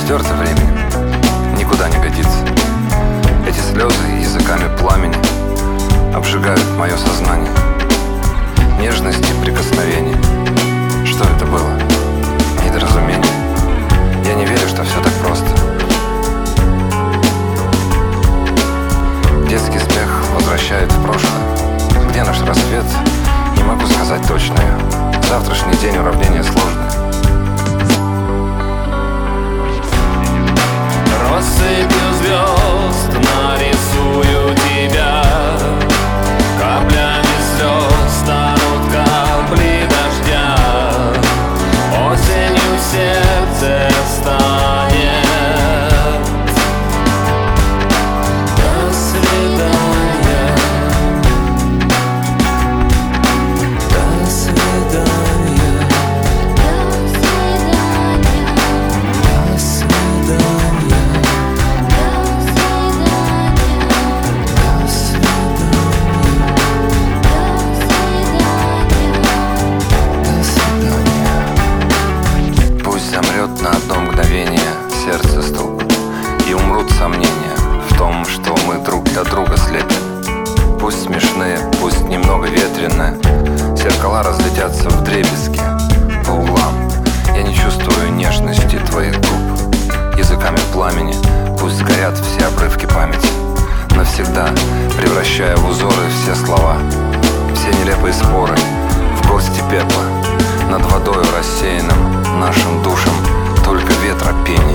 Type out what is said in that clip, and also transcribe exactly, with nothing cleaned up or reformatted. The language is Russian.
стерто временем, никуда не годится. Эти слезы языками пламени обжигают мое сознание. Нежность и прикосновение. Что это было? Недоразумение? Я не верю, что все так просто. Детский смех возвращает в прошлое. Где наш рассвет? Не могу сказать точно я. Завтрашний день уравнение сложное. Россыпью звезд нарисую тебя, каплями слез станут капли дождя. Осенью сердце станет. До свидания. До свидания. До свидания. На одно мгновение сердце стук, и умрут сомнения в том, что мы друг для друга слепим. Пусть смешные, пусть немного ветреные, зеркала разлетятся вдребезги по углам. Я не чувствую нежности твоих губ. Языками пламени пусть сгорят все обрывки памяти, навсегда превращая в узоры все слова, все нелепые споры в горсти пепла. Над водою рассеянным нашим душам только ветра пень.